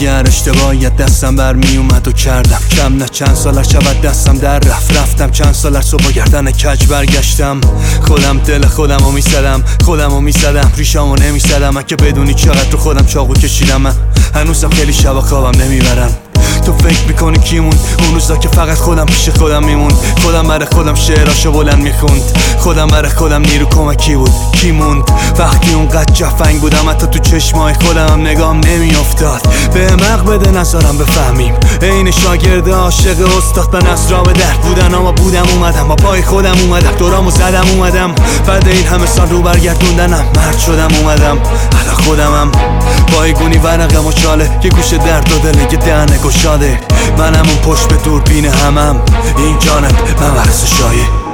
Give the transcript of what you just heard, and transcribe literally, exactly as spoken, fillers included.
هر اشتباهیت دستم بر می اومد و کردم کم نه چند سال شود دستم در رفت رفتم چند سال از صبح گردن کج برگشتم خودم دل خودم رو میسدم خودم رو میسدم ریشامو نمیسدم من که بدونی چقدر رو خودم چاقو کشیدم من هنوزم خیلی شبا خوابم نمیبرم تو فکر میکنی کی موند اون روزا که فقط خودم پیش خودم میموند خودم برای خودم شعراشو بلند میخوند خودم برای خودم نیرو کمکی بود کی موند وقتی اونقدر جفنگ بودم حتی تو چشمای خودم نگام نمیافتاد به عمق بده نظرم بفهمیم عین شاگرد عاشق استاد به نصرا به درد بودن اما بودم اومدم با پای خودم اومدم دورامو زدم اومدم بعد این همه سال رو برگردوندنم مرد شدم اومدم حالا خودمم با ایگونی ورقم و چاله که گوش درد و دله که دهنه گشاده منم اون پشت به دوربین همم این جانب من ورس شایه